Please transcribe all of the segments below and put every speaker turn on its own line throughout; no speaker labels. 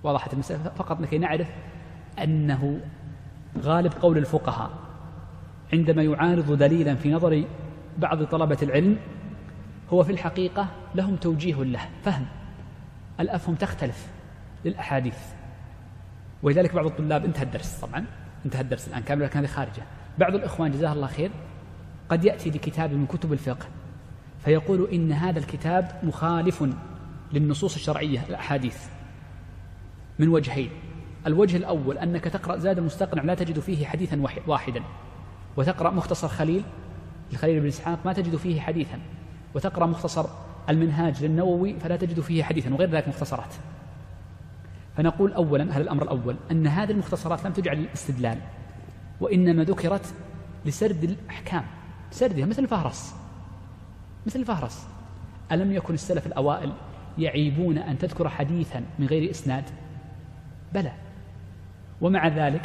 وضحت المسألة فقط لكي نعرف أنه غالب قول الفقهاء عندما يعارض دليلا في نظر بعض طلبة العلم هو في الحقيقة لهم توجيه له، فهم الأفهم تختلف للأحاديث. ولذلك بعض الطلاب انتهى الدرس، طبعا انتهى الدرس الآن كامل، لكن هذه خارجة. بعض الإخوان جزاه الله خير قد يأتي بكتاب من كتب الفقه فيقول إن هذا الكتاب مخالف للنصوص الشرعية الأحاديث من وجهين. الوجه الأول أنك تقرأ زاد المستقنع لا تجد فيه حديثا واحدا، وتقرأ مختصر خليل بن إسحاق ما تجد فيه حديثا، وتقرأ مختصر المنهاج للنووي فلا تجد فيه حديثا، وغير ذلك مختصرات. فنقول أولا هذا الأمر الأول أن هذه المختصرات لم تجعل للاستدلال، وإنما ذكرت لسرد الأحكام، سردها مثل الفهرس. ألم يكن السلف الأوائل يعيبون أن تذكر حديثا من غير إسناد؟ بلى، ومع ذلك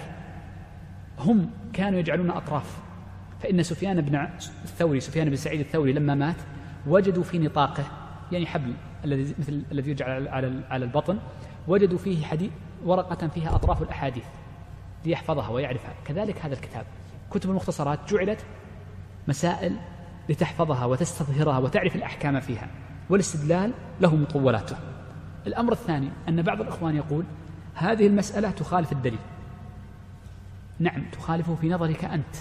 هم كانوا يجعلون أطراف. فإن سفيان بن سعيد الثوري لما مات وجدوا في نطاقه يعني حبل الذي يجعل على البطن، وجدوا فيه ورقة فيها أطراف الأحاديث ليحفظها ويعرفها. كذلك هذا الكتاب، كتب المختصرات جعلت مسائل لتحفظها وتستظهرها وتعرف الأحكام فيها، والاستدلال له مطولاته. الأمر الثاني أن بعض الإخوان يقول هذه المسألة تخالف الدليل. نعم تخالفه في نظرك أنت،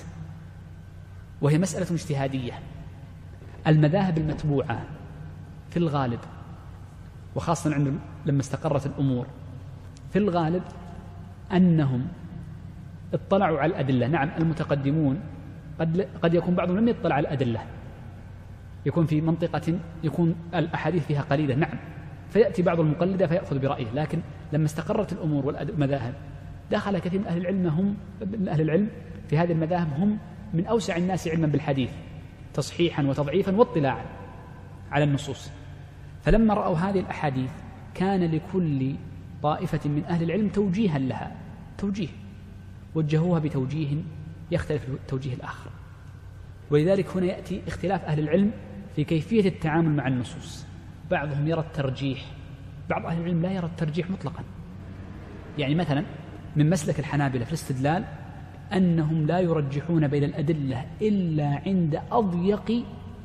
وهي مسألة اجتهادية. المذاهب المتبوعة في الغالب، وخاصة لما استقرت الأمور، في الغالب أنهم اطلعوا على الأدلة. نعم المتقدمون قد يكون بعضهم لم يطلع على الأدلة، يكون في منطقة يكون الأحاديث فيها قليلة، نعم، فيأتي بعض المقلدة فيأخذ برأيه. لكن لما استقرت الأمور والمذاهب دخل كثير من أهل العلم في هذه المذاهب هم من أوسع الناس علما بالحديث تصحيحا وتضعيفا واطلاعا على النصوص. فلما رأوا هذه الأحاديث كان لكل طائفة من أهل العلم توجيها لها، توجيه وجهوها بتوجيه يختلف التوجيه الآخر. ولذلك هنا يأتي اختلاف أهل العلم في كيفية التعامل مع النصوص. بعضهم يرى الترجيح، بعض أهل العلم لا يرى الترجيح مطلقا. يعني مثلا من مسلك الحنابلة في الاستدلال أنهم لا يرجحون بين الأدلة إلا عند أضيق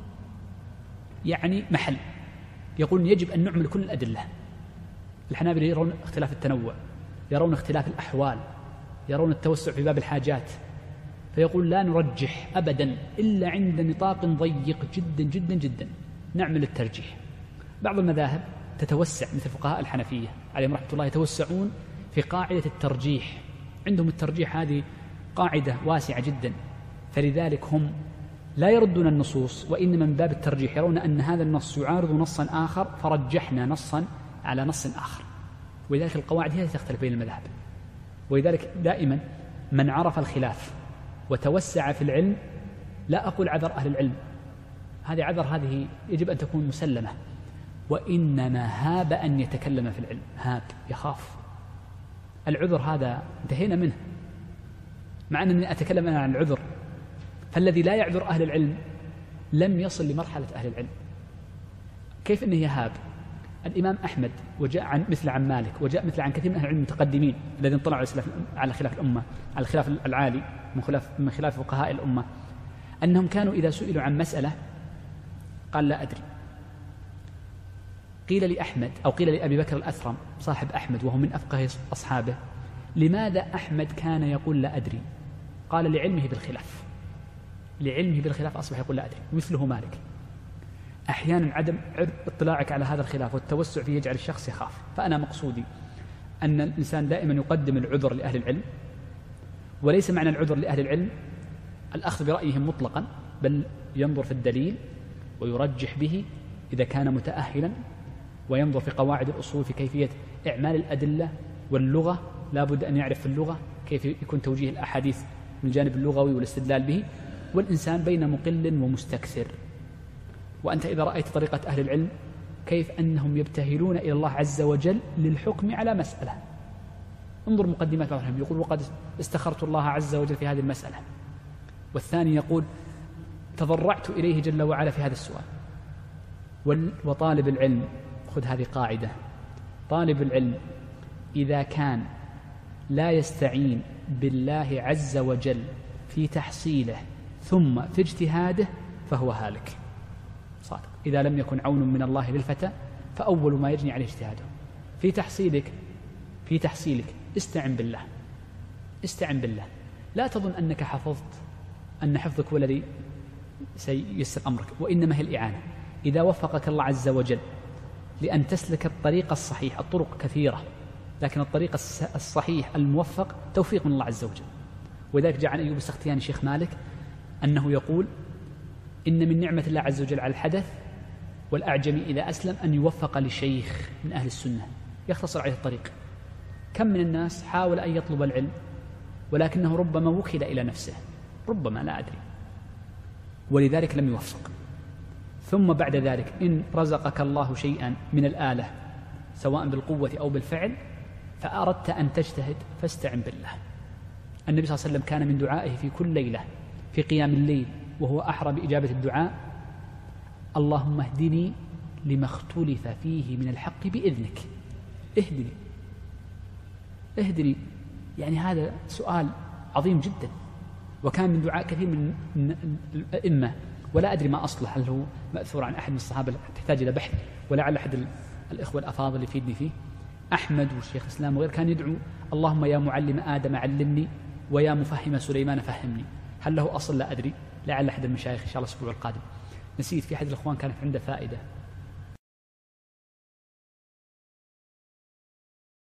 يعني محل، يقولون يجب أن نعمل كل الأدلة. الحنابلة يرون اختلاف التنوع، يرون اختلاف الأحوال، يرون التوسع في باب الحاجات، فيقول لا نرجح أبدا إلا عند نطاق ضيق جدا جدا جدا نعمل الترجيح. بعض المذاهب تتوسع مثل فقهاء الحنفية عليهم رحمة الله، يتوسعون في قاعدة الترجيح، عندهم الترجيح هذه قاعدة واسعة جدا، فلذلك هم لا يردون النصوص وإنما من باب الترجيح، يرون أن هذا النص يعارض نصا آخر فرجحنا نصا على نص آخر. ولذلك القواعد هي تختلف بين المذاهب. ولذلك دائما من عرف الخلاف وتوسع في العلم، لا أقول عذر أهل العلم، هذه عذر هذه يجب أن تكون مسلمة، وإنما هاب أن يتكلم في العلم، هاب يخاف. العذر هذا انتهينا منه، مع أنني أتكلم أنا عن العذر. فالذي لا يعذر أهل العلم لم يصل لمرحلة أهل العلم. كيف أنه يهاب؟ الإمام أحمد وجاء عن مثل عن مالك، وجاء مثل عن كثير من أهل العلم المتقدمين الذين طلعوا على خلاف الأمة، على الخلاف العالي من خلاف فقهاء الأمة، أنهم كانوا إذا سئلوا عن مسألة قال لا أدري. قيل لأحمد أو قيل لأبي بكر الأثرم صاحب أحمد وهو من أفقه أصحابه: لماذا أحمد كان يقول لا أدري؟ قال: لعلمه بالخلاف، لعلمه بالخلاف أصبح يقول لا أدري. مثله مالك. أحيانا عدم اطلاعك على هذا الخلاف والتوسع فيه يجعل الشخص يخاف. فأنا مقصودي أن الإنسان دائما يقدم العذر لأهل العلم، وليس معنى العذر لأهل العلم الأخذ برأيهم مطلقا، بل ينظر في الدليل ويرجح به إذا كان متأهلا، وينظر في قواعد الأصول في كيفية إعمال الأدلة، واللغة لا بد أن يعرف في اللغة كيف يكون توجيه الأحاديث من الجانب اللغوي والاستدلال به. والإنسان بين مقل ومستكثر. وأنت إذا رأيت طريقة أهل العلم كيف أنهم يبتهلون إلى الله عز وجل للحكم على مسألة، انظر مقدمات بعضهم يقول: وقد استخرت الله عز وجل في هذه المسألة، والثاني يقول: تضرعت إليه جل وعلا في هذا السؤال. وطالب العلم، خذ هذه قاعدة، طالب العلم إذا كان لا يستعين بالله عز وجل في تحصيله ثم في اجتهاده فهو هالك صادق. إذا لم يكن عون من الله للفتى فأول ما يجني عليه اجتهاده. في تحصيلك استعن بالله. لا تظن أنك حفظت، أن حفظك هو الذي سييسر أمرك، وإنما هي الإعانة. إذا وفقك الله عز وجل لأن تسلك الطريق الصحيح، الطرق كثيرة لكن الطريق الصحيح الموفق توفيق من الله عز وجل. وذلك جاء عن أيوب السختياني شيخ مالك أنه يقول إن من نعمة الله عز وجل على الحدث والأعجمي إذا أسلم أن يوفق لشيخ من أهل السنة يختصر عليه الطريق. كم من الناس حاول أن يطلب العلم ولكنه ربما وكل إلى نفسه، ربما لا أدري، ولذلك لم يوفق. ثم بعد ذلك إن رزقك الله شيئا من الآلة سواء بالقوة أو بالفعل فأردت أن تجتهد فاستعن بالله. النبي صلى الله عليه وسلم كان من دعائه في كل ليلة في قيام الليل وهو أحرى بإجابة الدعاء: اللهم اهدني لما اختلف فيه من الحق بإذنك. اهدني، يعني هذا سؤال عظيم جدا، وكان من دعاء كثير من الأئمة، ولا أدري ما أصله، هل هو مأثور عن أحد من الصحابة تحتاج إلى بحث، ولعل أحد الإخوة الأفاضل يفيدني فيه، أحمد وشيخ الإسلام وغير، كان يدعو: اللهم يا معلم آدم علمني ويا مفهم سليمان فهمني. هل له أصل؟ لا أدري، لعل أحد المشايخ إن شاء الله الأسبوع القادم. نسيت، في أحد الإخوان كانت عنده فائدة